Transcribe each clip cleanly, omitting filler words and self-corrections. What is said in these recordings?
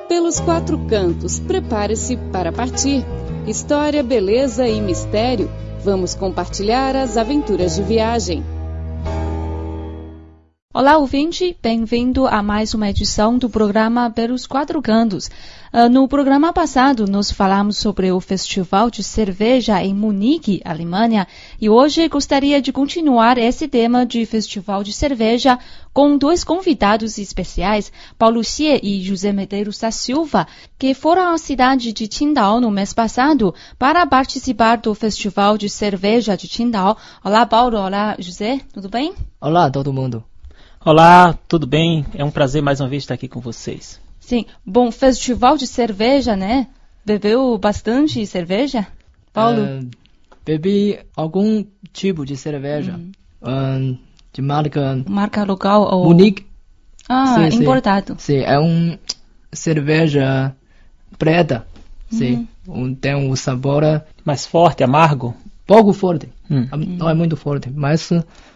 Pelos quatro cantos, prepare-se para partir. História, beleza e mistério. Vamos compartilhar as aventuras de viagem. Olá, ouvinte, bem-vindo a mais uma edição do programa Pelos Quatro Cantos. No programa passado, nós falamos sobre o Festival de Cerveja em Munique, Alemanha, e hoje gostaria de continuar esse tema de Festival de Cerveja com dois convidados especiais, Paulo Xie e José Medeiros da Silva, que foram à cidade de Qingdao no mês passado para participar do Festival de Cerveja de Qingdao. Olá, Paulo. Olá, José. Tudo bem? Olá, todo mundo. Olá, tudo bem? É um prazer mais uma vez estar aqui com vocês. Sim, bom, festival de cerveja, né? Bebeu bastante cerveja? Paulo? Bebi algum tipo de cerveja, de marca local ou... Munique. Sim, importado. Sim, é uma cerveja preta. Sim, tem um sabor... Mais forte, amargo? Pouco forte. Não é muito forte, mas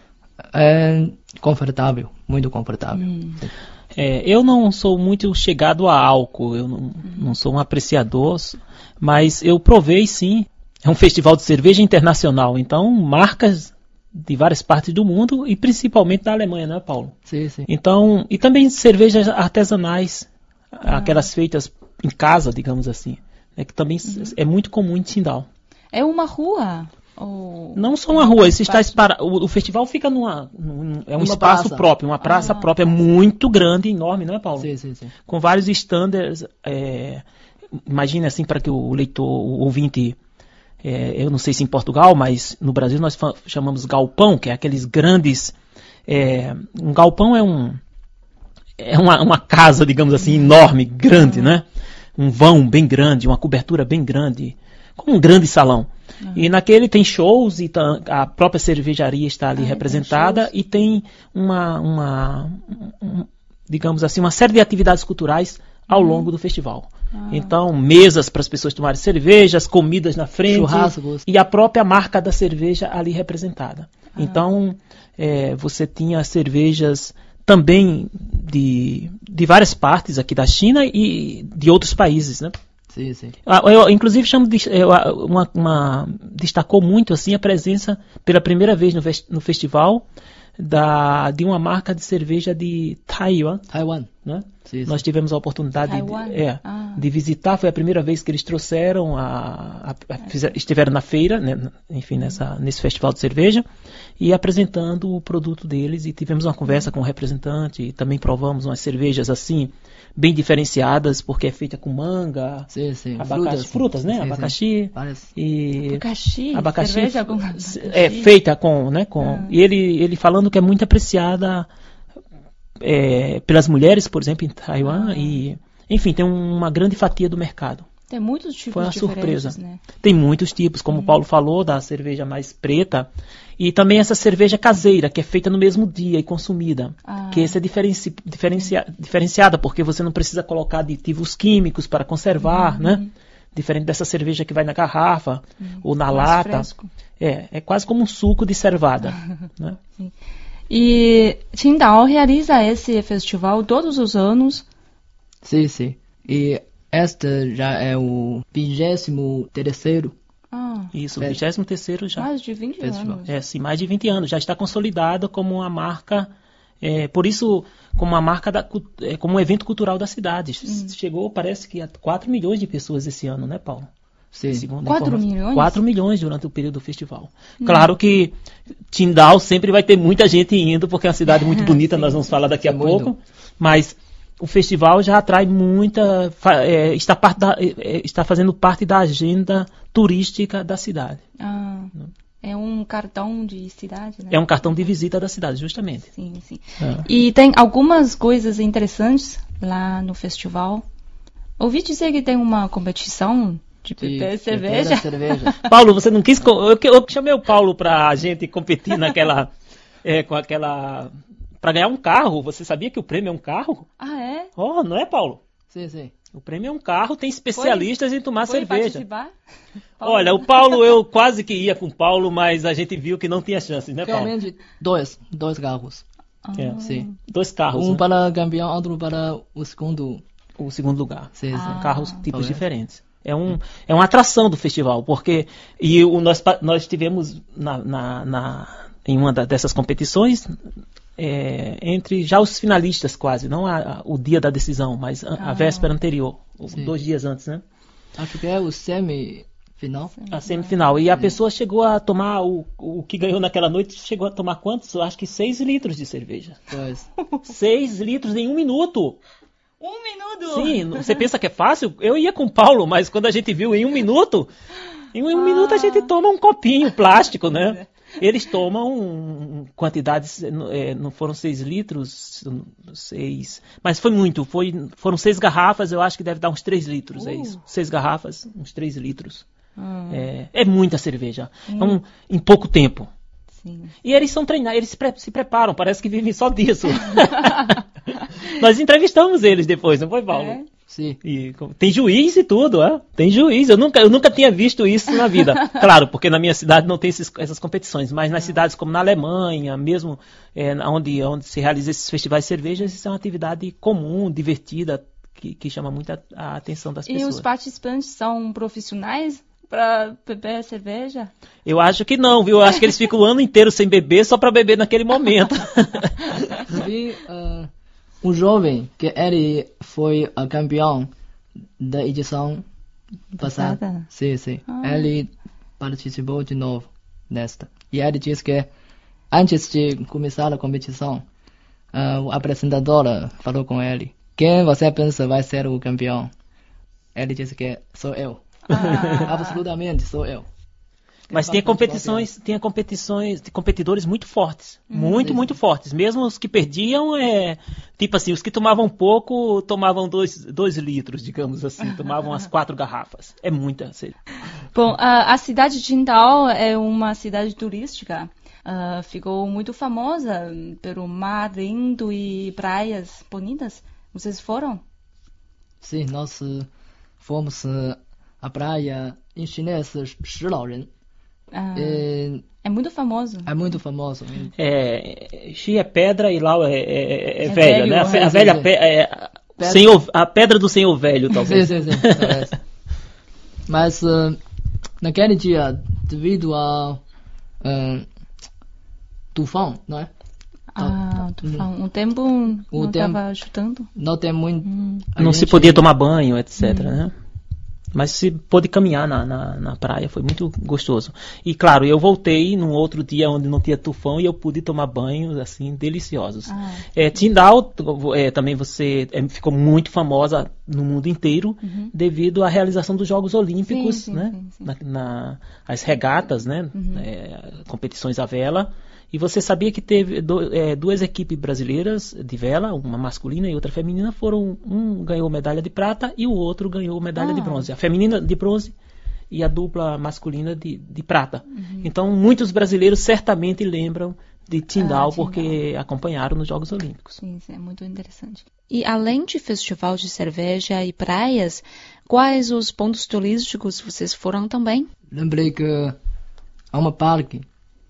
é confortável, muito confortável. Eu não sou muito chegado a álcool, eu não sou um apreciador, mas eu provei sim. É um festival de cerveja internacional, então marcas de várias partes do mundo e principalmente da Alemanha, não é, Paulo? Sim, sim. Então, e também cervejas artesanais, aquelas feitas em casa, digamos assim, que também é muito comum em Qingdao. É uma rua? Não só uma rua, o festival fica é um espaço praça. próprio, uma praça própria muito grande, enorme, não é, Paulo? Sim, sim, sim. Com vários standards, imagine assim para que o leitor, o ouvinte, eu não sei se em Portugal, mas no Brasil nós chamamos galpão, que é aqueles grandes, um galpão é uma casa, digamos assim, enorme, grande, né? Um vão bem grande, uma cobertura bem grande, como um grande salão. E naquele tem shows, e a própria cervejaria está ali representada, e tem digamos assim, uma série de atividades culturais ao longo do festival. Então, mesas para as pessoas tomarem cervejas, comidas na frente, churrascos, e a própria marca da cerveja ali representada. Então, você tinha cervejas também de várias partes aqui da China e de outros países, né? Sim, sim. Eu, inclusive, destacou muito assim a presença pela primeira vez no festival de uma marca de cerveja de Taiwan. Né? Sim, sim. Nós tivemos a oportunidade de visitar, foi a primeira vez que eles trouxeram, estiveram na feira, né? Enfim, nesse festival de cerveja, e apresentando o produto deles, e tivemos uma conversa com o representante, e também provamos umas cervejas assim, bem diferenciadas, porque é feita com manga, frutas, né? Sim, abacaxi, cerveja com abacaxi. Feita com, né? E ele falando que é muito apreciada pelas mulheres, por exemplo, em Taiwan, e enfim, tem uma grande fatia do mercado. Tem muitos tipos. Foi uma surpresa. Né? Tem muitos tipos, como o Paulo falou, da cerveja mais preta, e também essa cerveja caseira, que é feita no mesmo dia e consumida. Que essa é diferenciada, porque você não precisa colocar aditivos químicos para conservar, né? Diferente dessa cerveja que vai na garrafa ou na lata. Fresco. É quase como um suco de cervada. Né? Sim. E Qingdao realiza esse festival todos os anos? Sim, sim. E este já é o 23º. Isso, o 23º já. Mais de 20 anos. Sim, mais de 20 anos. Já está consolidada como uma marca, por isso, como uma marca, como um evento cultural da cidade. Chegou, parece que a 4 milhões de pessoas esse ano, né, Paulo? Sim. 4 milhões? 4 milhões durante o período do festival. Claro que Qingdao sempre vai ter muita gente indo, porque é uma cidade muito bonita, nós vamos falar daqui a pouco. Mas o festival já atrai muita... está fazendo parte da agenda turística da cidade. É um cartão de cidade, né? É um cartão de visita da cidade, justamente. Sim, sim. E tem algumas coisas interessantes lá no festival. Ouvi dizer que tem uma competição de beber cerveja. Paulo, você não quis... Eu chamei o Paulo para a gente competir naquela... com aquela... Para ganhar um carro. Você sabia que o prêmio é um carro? É? Não é, Paulo? Sim, sim. O prêmio é um carro, tem especialistas em tomar cerveja. Participar? Olha, o Paulo, eu quase que ia com o Paulo, mas a gente viu que não tinha chance, né, Paulo? Realmente, dois carros. Sim, 2 carros. Um para campeão, outro para o segundo o segundo lugar. Sim, sim. São carros tipos diferentes. É uma atração do festival, porque nós tivemos em uma dessas competições entre já os finalistas quase, não o dia da decisão, mas a véspera anterior, 2 dias antes, né? Acho que é o semifinal. A semifinal. E a pessoa chegou a tomar, o que ganhou naquela noite, chegou a tomar quantos? Eu acho que 6 litros de cerveja. Pois. 6 litros em 1 minuto. 1 minuto? Sim, você pensa que é fácil? Eu ia com o Paulo, mas quando a gente viu em 1 minuto, minuto a gente toma um copinho plástico, né? Eles tomam quantidades, não foram 6 litros, 6, mas foi muito, foram 6 garrafas, eu acho que deve dar uns 3 litros, é isso. 6 garrafas, uns 3 litros. É muita cerveja, em pouco tempo. Sim. E eles são treinados, eles se preparam, parece que vivem só disso. Nós entrevistamos eles depois, não foi, Paulo? Sim. E tem juiz e tudo, tem juiz. Eu nunca tinha visto isso na vida. Claro, porque na minha cidade não tem essas competições, mas nas cidades como na Alemanha, mesmo onde se realizam esses festivais de cerveja, isso é uma atividade comum, divertida, que chama muito a atenção das pessoas. E os participantes são profissionais para beber cerveja? Eu acho que não, viu? Eu acho que eles ficam o ano inteiro sem beber, só para beber naquele momento. Vi um jovem que ele foi campeão da edição passada. Sim. Ele participou de novo nesta. E ele disse que antes de começar a competição, o apresentador falou com ele: quem você pensa vai ser o campeão? Ele disse que sou eu. Absolutamente sou eu. Mas tem competições de competidores muito fortes. Muito fortes. Mesmo os que perdiam, tipo assim, os que tomavam pouco, tomavam 2 litros, digamos assim. Tomavam as 4 garrafas. É muita. Bom, a cidade de Qingdao é uma cidade turística. Ficou muito famosa pelo mar lindo e praias bonitas. Vocês foram? Sim, nós fomos à praia em chinês Shilaoren. É muito famoso. É muito famoso. Xi é pedra e Lao é velha, velho, né? A velha a pedra do senhor velho, talvez. Sim. Mas naquele dia, devido ao tufão, não é? Tufão. O tempo não estava ajudando. Não tem muito. Não se podia tomar banho, etc, né? Mas se pôde caminhar na praia, foi muito gostoso. E claro, eu voltei num outro dia onde não tinha tufão e eu pude tomar banhos assim deliciosos. Qingdao também ficou muito famosa no mundo inteiro devido à realização dos Jogos Olímpicos, né? Sim. As regatas, né? Competições à vela. E você sabia que teve 2 equipes brasileiras de vela, uma masculina e outra feminina, um ganhou medalha de prata e o outro ganhou medalha de bronze. A feminina de bronze e a dupla masculina de prata. Então, muitos brasileiros certamente lembram de Qingdao porque acompanharam nos Jogos Olímpicos. Sim, é muito interessante. E além de festival de cerveja e praias, quais os pontos turísticos vocês foram também? Lembrei que há uma parque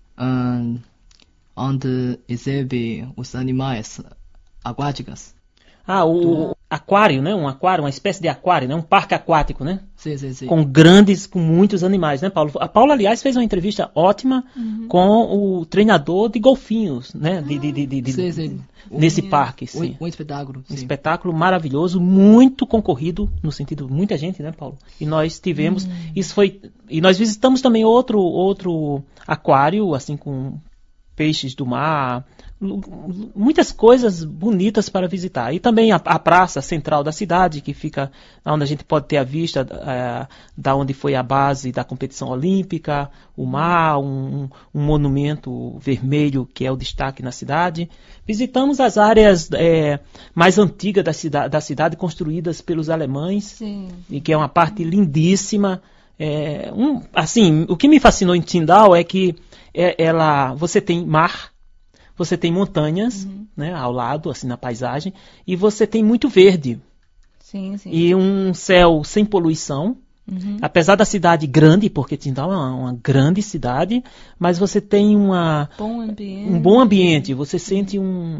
onde exibe os animais aquáticos. O aquário, né? Um aquário, uma espécie de aquário, né? Um parque aquático, né? Sim. Com muitos animais, né, Paulo? A Paula, aliás, fez uma entrevista ótima com o treinador de golfinhos, né? Sim. Nesse parque, sim. Um espetáculo. Um espetáculo maravilhoso, muito concorrido, no sentido, muita gente, né, Paulo? E nós tivemos, e nós visitamos também outro aquário, assim, com peixes do mar, muitas coisas bonitas para visitar. E também a praça central da cidade, que fica onde a gente pode ter a vista da onde foi a base da competição olímpica, o mar, um monumento vermelho que é o destaque na cidade. Visitamos as áreas mais antigas da cidade, construídas pelos alemães, e que é uma parte lindíssima. Assim, o que me fascinou em Qingdao é que você tem mar, você tem montanhas, né, ao lado, assim, na paisagem, e você tem muito verde. Sim. E um céu sem poluição. Apesar da cidade grande, porque Qingdao é uma grande cidade, mas você tem um bom ambiente, você sente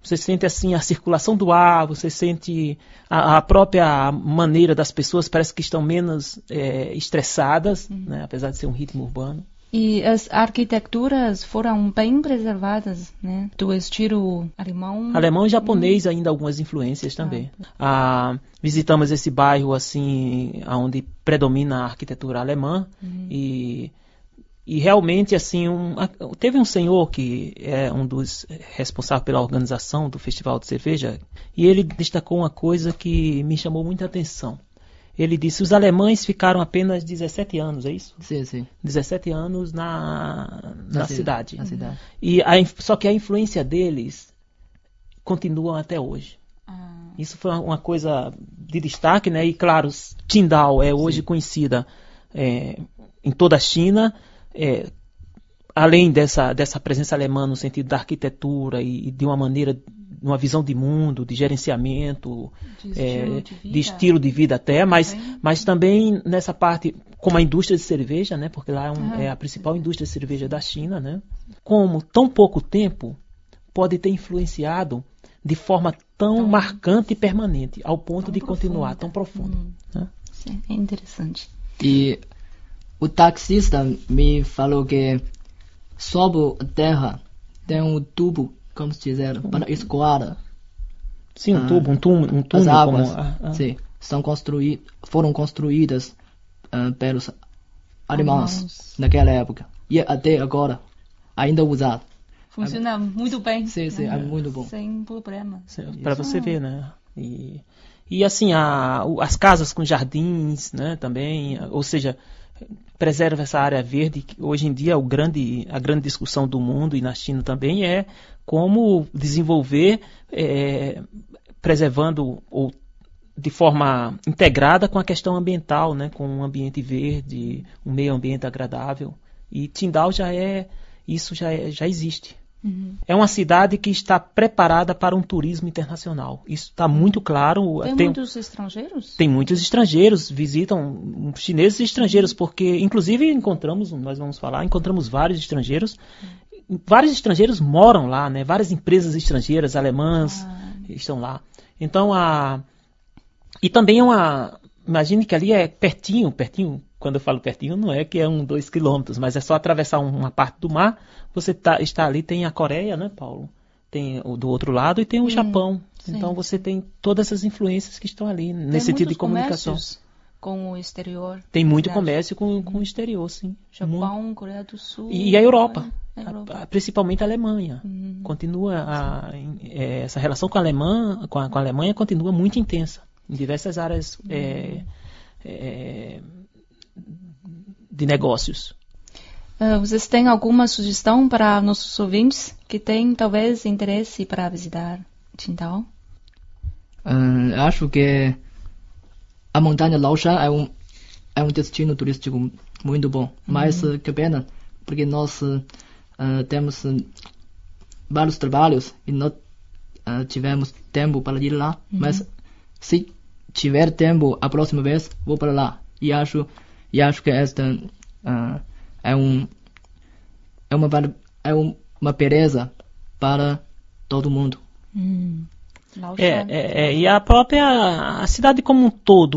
você sente assim a circulação do ar, você sente a própria maneira das pessoas, parece que estão menos estressadas, né, apesar de ser um ritmo urbano. E as arquiteturas foram bem preservadas, né? Do estilo alemão. Alemão e japonês ainda algumas influências também. Visitamos esse bairro assim, onde predomina a arquitetura alemã e realmente assim teve um senhor que é um dos responsáveis pela organização do Festival de Cerveja e ele destacou uma coisa que me chamou muita atenção. Ele disse: os alemães ficaram apenas 17 anos, é isso? Sim, sim. 17 anos na cidade. Na cidade. Só que a influência deles continua até hoje. Isso foi uma coisa de destaque, né? E claro, Qingdao é hoje conhecida em toda a China, além dessa presença alemã no sentido da arquitetura e de uma maneira, uma visão de mundo, de gerenciamento, de estilo de vida até, mas também nessa parte, como a indústria de cerveja, né, porque lá é a principal indústria de cerveja da China, né, como tão pouco tempo pode ter influenciado de forma tão marcante e permanente, ao ponto de continuar tão profundo. Né? Sim, é interessante. E o taxista me falou que sob a terra tem um tubo, como se dizer, para escoar. Sim, um túnel. As águas, sim, foram construídas pelos alemães naquela época. E até agora, ainda usado. Funciona muito bem. Sim, é muito bom. Sem problema. Para você ver, né? E assim, as casas com jardins, né, também, ou seja, preserva essa área verde, que hoje em dia a grande discussão do mundo e na China também é como desenvolver, preservando ou de forma integrada com a questão ambiental, né, com um ambiente verde, um meio ambiente agradável. E Qingdao isso já existe. É uma cidade que está preparada para um turismo internacional. Isso está muito claro. Tem muitos estrangeiros? Tem muitos estrangeiros, visitam chineses e estrangeiros, porque inclusive encontramos vários estrangeiros. Vários estrangeiros moram lá, né? Várias empresas estrangeiras, alemãs, estão lá. Então, e também imagine que ali é pertinho, quando eu falo pertinho, não é que é 2 quilômetros, mas é só atravessar uma parte do mar, você está ali, tem a Coreia, né, Paulo? Tem do outro lado e tem o Japão. Sim. Então você tem todas essas influências que estão ali, nesse sentido de comunicação. Com o exterior. Tem muito comércio com o exterior, sim. Japão, Coreia do Sul. E a Europa. Principalmente a Alemanha. Continua essa relação com a Alemanha continua muito intensa em diversas áreas de negócios. Vocês têm alguma sugestão para nossos ouvintes que têm talvez interesse para visitar Qingdao? Acho que a montanha Laoshan é um destino turístico muito bom, mas que pena, porque nós temos vários trabalhos e não tivemos tempo para ir lá, mas se tiver tempo, a próxima vez vou para lá. E acho que esta é uma beleza para todo mundo. E a cidade como um todo,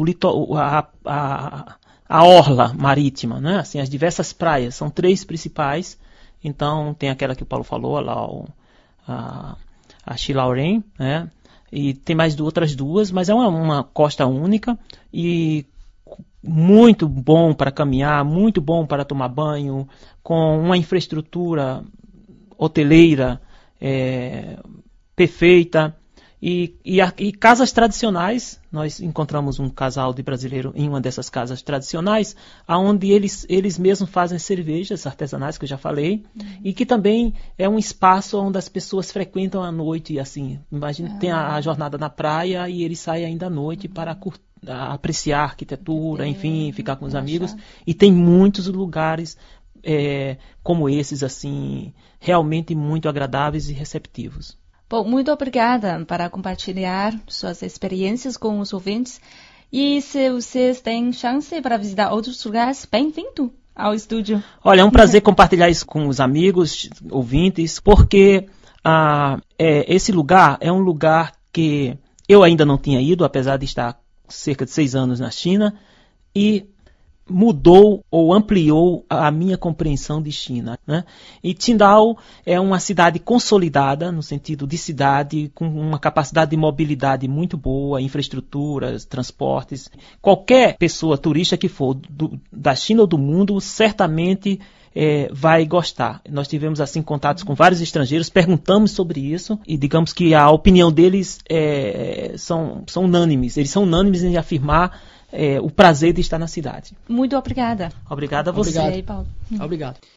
a orla marítima, né? Assim, as diversas praias, são 3 principais. Então tem aquela que o Paulo falou, lá a Xilauren, né? E tem mais outras 2, mas é uma costa única e muito bom para caminhar, muito bom para tomar banho, com uma infraestrutura hoteleira perfeita. E casas tradicionais, nós encontramos um casal de brasileiro em uma dessas casas tradicionais, onde eles mesmos fazem cervejas artesanais, que eu já falei, e que também é um espaço onde as pessoas frequentam à noite, assim, imagina, tem a jornada na praia e eles saem ainda à noite para apreciar a arquitetura, enfim, ficar com os amigos, e tem muitos lugares como esses, assim, realmente muito agradáveis e receptivos. Bom, muito obrigada para compartilhar suas experiências com os ouvintes. E se vocês têm chance para visitar outros lugares, bem-vindo ao estúdio. Olha, é um prazer compartilhar isso com os amigos, ouvintes, porque esse lugar é um lugar que eu ainda não tinha ido, apesar de estar cerca de 6 anos na China, e mudou ou ampliou a minha compreensão de China, né? E Qingdao é uma cidade consolidada, no sentido de cidade, com uma capacidade de mobilidade muito boa, infraestruturas, transportes. Qualquer pessoa turista que for da China ou do mundo, certamente vai gostar. Nós tivemos assim contatos com vários estrangeiros, perguntamos sobre isso e digamos que a opinião deles são unânimes. Eles são unânimes em afirmar o prazer de estar na cidade. Muito obrigada. Obrigado a você. Obrigado. Paulo. Obrigado.